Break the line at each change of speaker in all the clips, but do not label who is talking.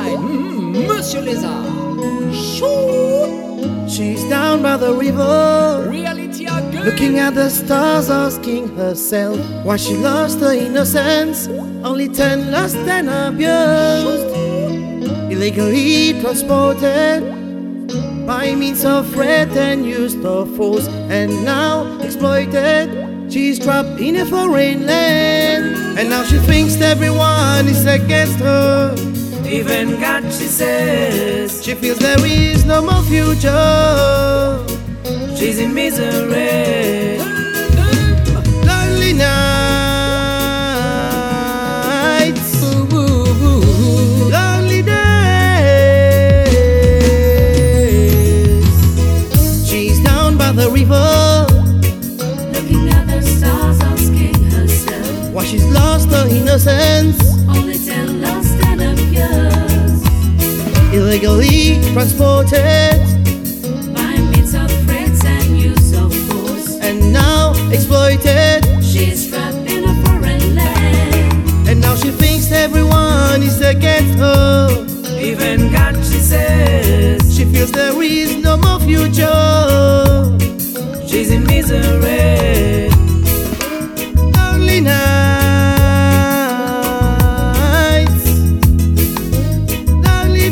Inside, Monsieur Lézard. Chou.
She's down by the river,
Reality are good.
looking at the stars, asking herself why she lost her innocence. Only 10 lost and abused, illegally transported by means of threat and used of force, and now exploited. She's trapped in a foreign land, and now she thinks everyone is against her.
Even God, she says,
She feels there is no more future.
she's in misery.
Lonely nights, lonely days. She's down by the river,
Looking at the stars, asking herself,
why she's lost her innocence.
only 10 lost and abused,
Illegally transported
by means of threats and use of force.
and now exploited.
She's trapped in a foreign land,
And now she thinks everyone is against her.
Even God, she says,
She feels there is no more future.
she's in misery.
Lonely nights, lonely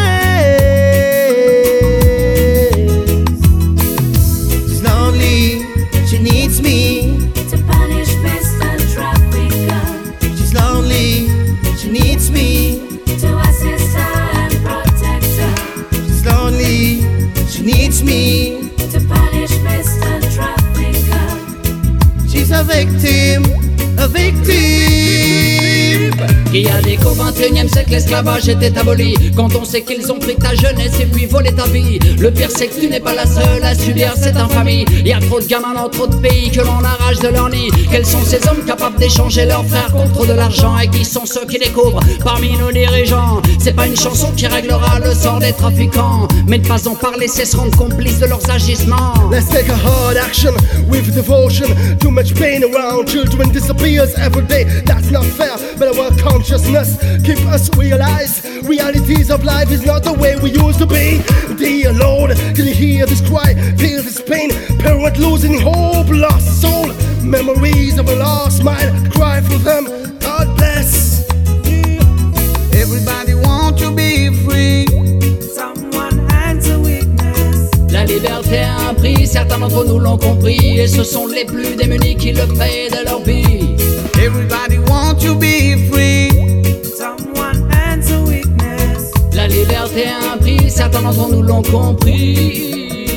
days. She's lonely, she needs me.
to punish Mr. Trafficker,
She's lonely, she needs me.
to assist her and protect her,
She's lonely, she needs me.
to punish Mr. Trafficker.
She's a victim, a victim.
Qui a dit qu'au 21e siècle l'esclavage était aboli? Quand on sait qu'ils ont pris ta jeunesse et puis volé ta vie. Le pire c'est que tu n'es pas la seule à subir cette infamie. Y a trop de gamins dans trop de pays que l'on arrache de leur nid. Quels sont ces hommes capables d'échanger leurs frères contre de l'argent? Et qui sont ceux qui découvrent parmi nos dirigeants? C'est pas une chanson qui réglera le sort des trafiquants, mais ne pas en parler c'est se rendre complice de leurs agissements.
Let's take a hard action with devotion. Too much pain around, children disappears every day. That's not fair, but our consciousness keep us realize realities of life is not the way we used to be. Dear Lord, can you hear this cry, feel this pain? Parent losing hope, lost soul, memories of a lost smile. Cry for them, God bless.
Everybody want to be free.
Someone has a weakness.
La liberté a un prix, certains d'entre nous l'ont compris, et ce sont les plus démunis qui le paient de leur vie.
Everybody want to be free.
Someone has a weakness.
La liberté a un prix, certains d'entre nous l'ont compris.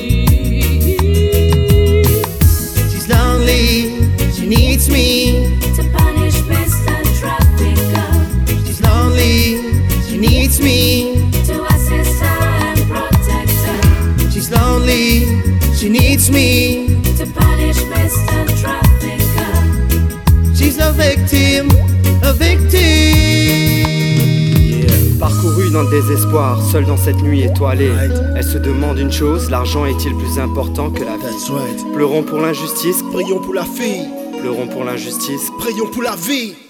She's lonely, she needs me.
To punish Mr. Trafficker,
She's lonely, she needs me.
to assist her and protect her,
She's lonely, she needs me.
to punish Mr. Trafficker.
She's a victim, a victim.
Parcourue dans le désespoir, seule dans cette nuit étoilée, elle se demande une chose, l'argent est-il plus important que la vie?
That's right.
Pleurons pour l'injustice,
Prions pour la fille,
pleurons pour l'injustice.
prions pour la vie.